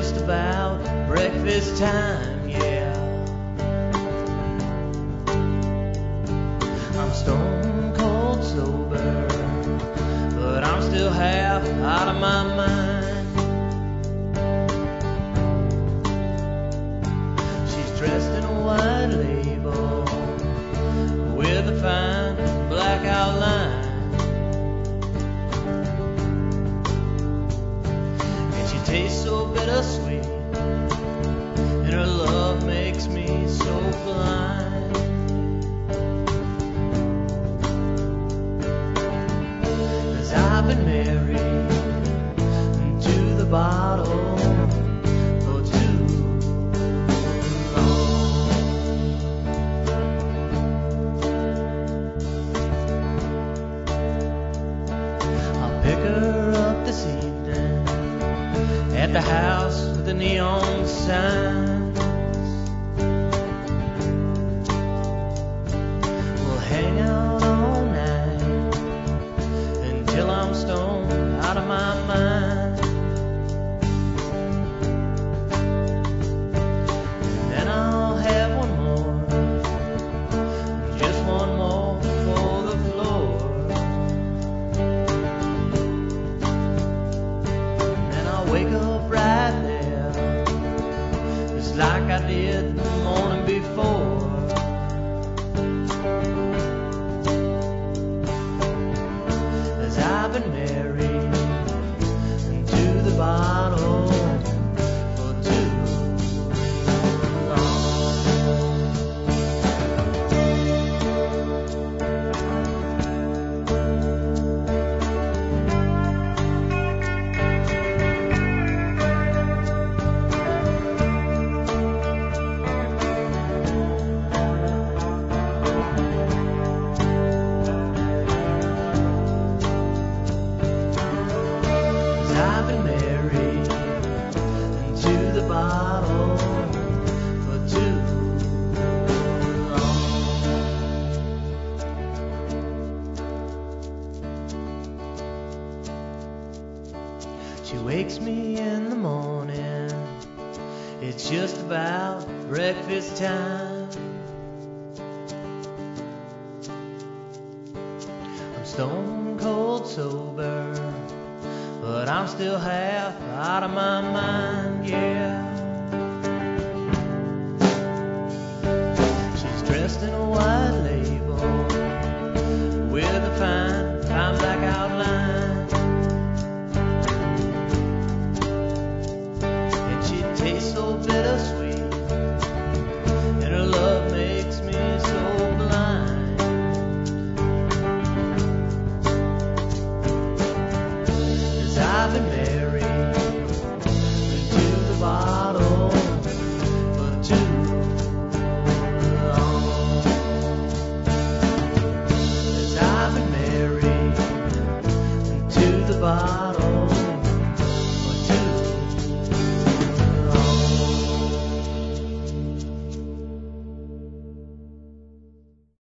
just about breakfast time, yeah. I'm stone cold sober, but I'm still half out of my mind. She's dressed in a white label with a fine black outline, and she tastes so bittersweet, and her love makes me so blind. 'Cause I've been married to the bottle for too long. I'll pick her up this evening at the house with the neon signs. We'll hang out all night until I'm stoned out of my mind. And then I'll have one more, just one more for the floor. And then I'll wake up right there, just like I did the morning before. 'Cause I've been married to the bottle for too long. I've been married to the bottle for too long. She wakes me in the morning, it's just about breakfast time. I'm stone cold sober, but I'm still half out of my mind, yeah. She's dressed in a white label with a fine black outline, and she tastes so bittersweet, and her love makes me so blind. 'Cause I've been married to the bottle for too long. 'Cause I've been married to the bottle.